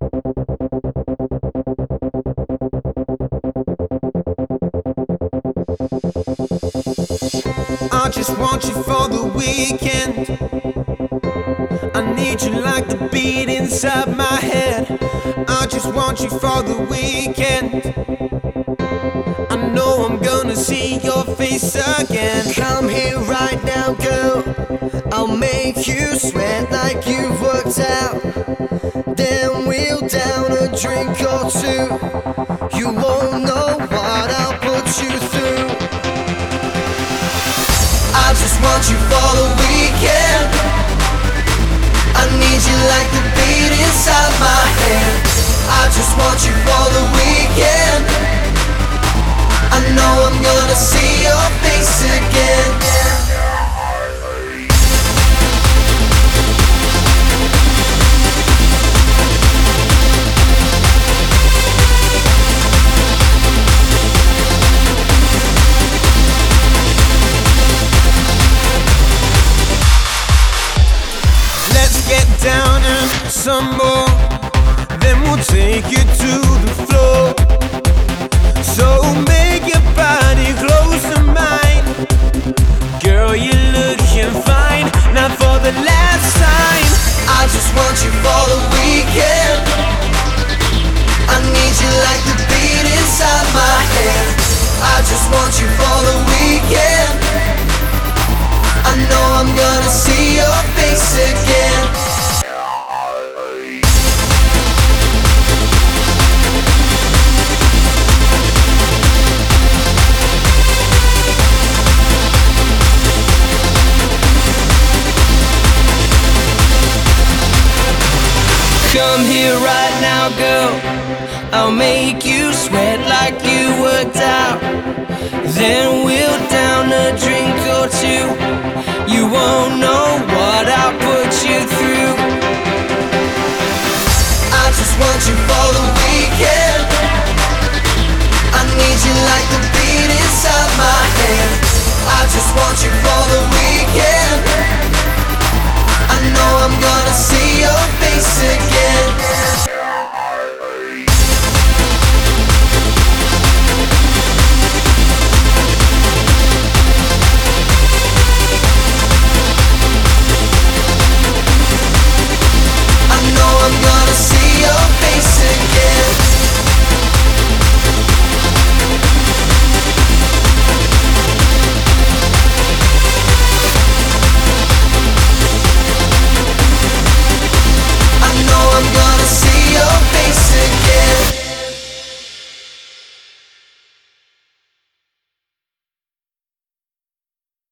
I just want you for the weekend. I need you like the beat inside my head. I just want you for the weekend. I know I'm gonna see your face again. Come here right now, girl. I'll make you sweat like you've worked out. Then we'll down a drink or two. You won't know what I'll put you through. I just want you for the weekend. I need you like the beat inside my head. I just want you for the weekend. I know I'm gonna see your face again. Let's get down and some more. Then we'll take you to the floor. So make your body close to mine. Girl, you're looking fine. Not for the last time. I just want you for the weekend. I need you like the beat inside my head. I just want you for the weekend. I know I'm gonna see your face again. Come here right now, girl. I'll make you sweat like you worked out. Then we'll down a drink or two. You won't know what I'll put you through. I just want you for the weekend. I need you like the beat inside my head. I just want you for the weekend. I know I'm gonna see your face again.